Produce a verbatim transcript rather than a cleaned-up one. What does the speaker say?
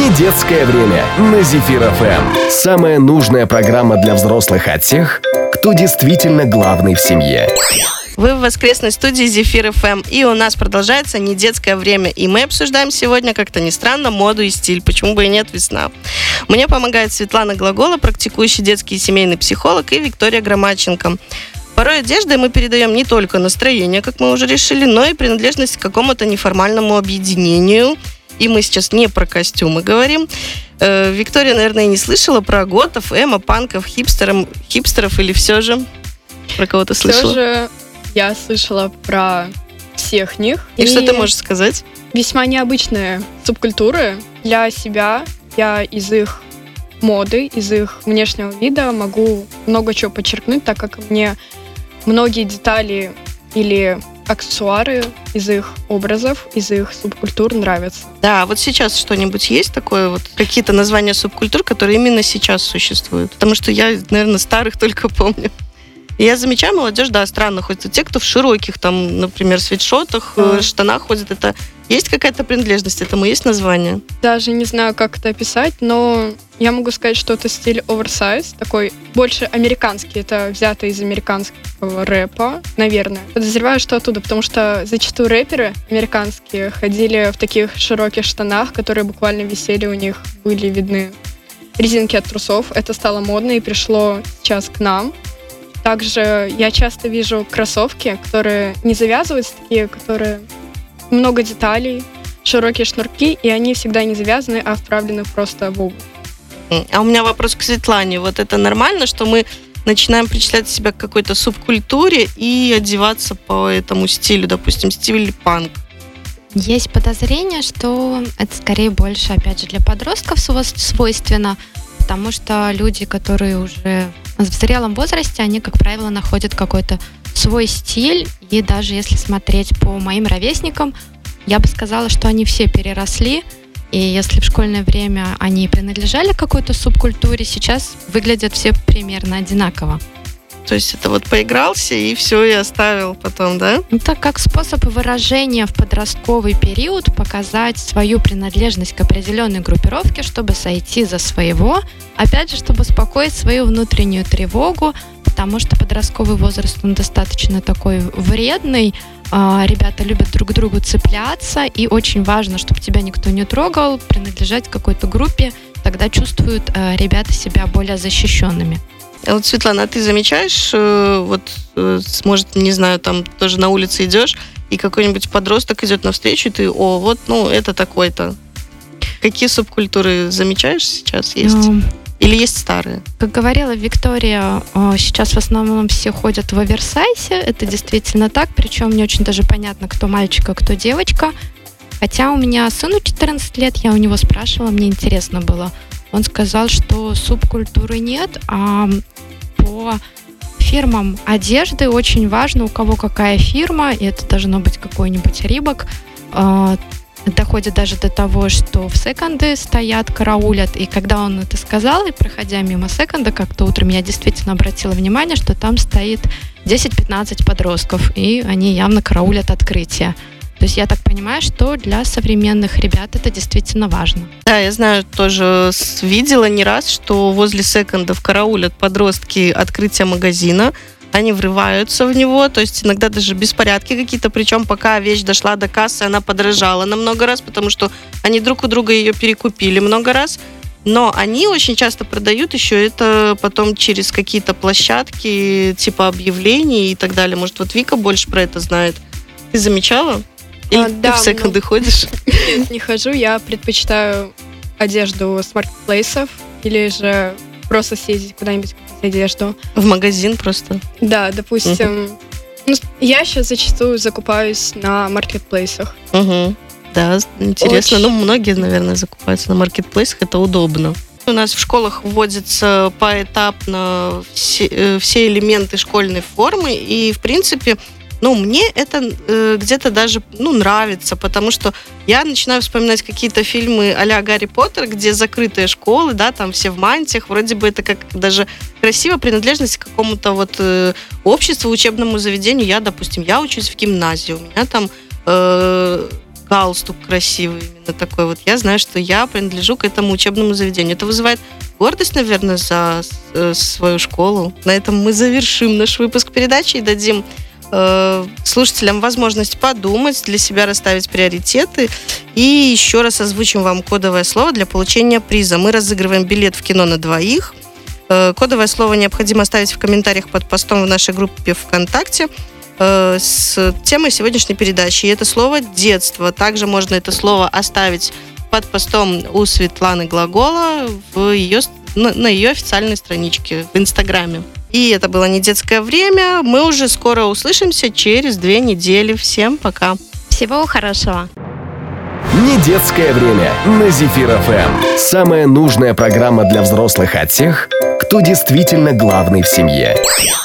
Недетское время на Зефир эф эм. Самая нужная программа для взрослых от тех, кто действительно главный в семье. Вы в воскресной студии Зефир эф эм, и у нас продолжается недетское время. И мы обсуждаем сегодня, как-то ни странно, моду и стиль. Почему бы и нет, весна. Мне помогает Светлана Глагола, практикующий детский и семейный психолог, и Виктория Громадченко. Порой одеждой мы передаем не только настроение, как мы уже решили, но и принадлежность к какому-то неформальному объединению. И мы сейчас не про костюмы говорим. Э, Виктория, наверное, не слышала про готов, эмо, панков, хипстеров, хипстеров или все же? Про кого-то слышала? Все же я слышала про всех них. И, и что ты можешь сказать? Весьма необычные субкультуры. Для себя я из их моды, из их внешнего вида могу много чего подчеркнуть, так как мне многие детали или аксессуары из их образов, из их субкультур нравятся. Да, вот сейчас что-нибудь есть такое, вот какие-то названия субкультур, которые именно сейчас существуют? Потому что я, наверное, старых только помню. И я замечаю, молодежь, да, странно ходит. Те, кто в широких, там, например, свитшотах, mm. штанах ходит, это есть какая-то принадлежность, этому есть название? Даже не знаю, как это описать, но я могу сказать, что это стиль оверсайз, такой больше американский, это взято из американского рэпа, наверное. Подозреваю, что оттуда, потому что зачастую рэперы американские ходили в таких широких штанах, которые буквально висели, у них были видны резинки от трусов. Это стало модно и пришло сейчас к нам. Также я часто вижу кроссовки, которые не завязываются, такие, которые много деталей, широкие шнурки, и они всегда не завязаны, а вправлены просто в обувь. А у меня вопрос к Светлане. Вот это нормально, что мы начинаем причислять себя к какой-то субкультуре и одеваться по этому стилю, допустим, стиль панк? Есть подозрение, что это скорее больше, опять же, для подростков свойственно, потому что люди, которые уже в зрелом возрасте, они, как правило, находят какой-то свой стиль, и даже если смотреть по моим ровесникам, я бы сказала, что они все переросли, и если в школьное время они принадлежали какой-то субкультуре, сейчас выглядят все примерно одинаково. То есть это вот поигрался и все, и оставил потом, да? Это как способ выражения в подростковый период, показать свою принадлежность к определенной группировке, чтобы сойти за своего, опять же, чтобы успокоить свою внутреннюю тревогу, потому что подростковый возраст, он достаточно такой вредный, ребята любят друг к другу цепляться, и очень важно, чтобы тебя никто не трогал, принадлежать какой-то группе, тогда чувствуют ребята себя более защищенными. А вот, Светлана, а ты замечаешь, вот, может, не знаю, там тоже на улице идешь, и какой-нибудь подросток идет навстречу, и ты, о, вот, ну, это такой-то. Какие субкультуры замечаешь сейчас есть? Um, Или есть старые? Как говорила Виктория, сейчас в основном все ходят в оверсайзе, это действительно так, причем не очень даже понятно, кто мальчик, а кто девочка. Хотя у меня сыну четырнадцать лет, я у него спрашивала, мне интересно было. Он сказал, что субкультуры нет, а по фирмам одежды очень важно, у кого какая фирма, и это должно быть какой-нибудь Рибок. Доходит даже до того, что в секонды стоят, караулят, и когда он это сказал, и проходя мимо секонда, как-то утром я действительно обратила внимание, что там стоит десять-пятнадцать подростков, и они явно караулят открытие. То есть я так понимаю, что для современных ребят это действительно важно. Да, я знаю, тоже видела не раз, что возле секондов караулят подростки открытия магазина, они врываются в него, то есть иногда даже беспорядки какие-то, причем пока вещь дошла до кассы, она подорожала на много раз, потому что они друг у друга ее перекупили много раз. Но они очень часто продают еще это потом через какие-то площадки, типа объявлений и так далее. Может, вот Вика больше про это знает. Ты замечала? Или а, ты да, в секонды ну, ходишь? Нет, не хожу. Я предпочитаю одежду с маркетплейсов или же просто съездить куда-нибудь купить одежду. В магазин просто? Да, допустим. Угу. Ну, я сейчас зачастую закупаюсь на маркетплейсах. Угу. Да, интересно. Очень... Ну, многие, наверное, закупаются на маркетплейсах. Это удобно. У нас в школах вводятся поэтапно все, все элементы школьной формы. И, в принципе... Ну, мне это э, где-то даже, ну, нравится, потому что я начинаю вспоминать какие-то фильмы а-ля Гарри Поттер, где закрытые школы, да, там все в мантиях, вроде бы это как даже красиво, принадлежность к какому-то вот э, обществу, учебному заведению. Я, допустим, я учусь в гимназии, у меня там э, галстук красивый, именно такой вот. Я знаю, что я принадлежу к этому учебному заведению. Это вызывает гордость, наверное, за э, свою школу. На этом мы завершим наш выпуск передачи и дадим э, слушателям возможность подумать, для себя расставить приоритеты. И еще раз озвучим вам кодовое слово для получения приза. Мы разыгрываем билет в кино на двоих. Э, кодовое слово необходимо оставить в комментариях под постом в нашей группе ВКонтакте э, с темой сегодняшней передачи. И это слово «детство». Также можно это слово оставить под постом у Светланы Глагола в ее, на, на ее официальной страничке в Инстаграме. И это было «Не детское время». Мы уже скоро услышимся через две недели. Всем пока. Всего хорошего. Не детское время на Зефир эф эм. Самая нужная программа для взрослых от тех, кто действительно главный в семье.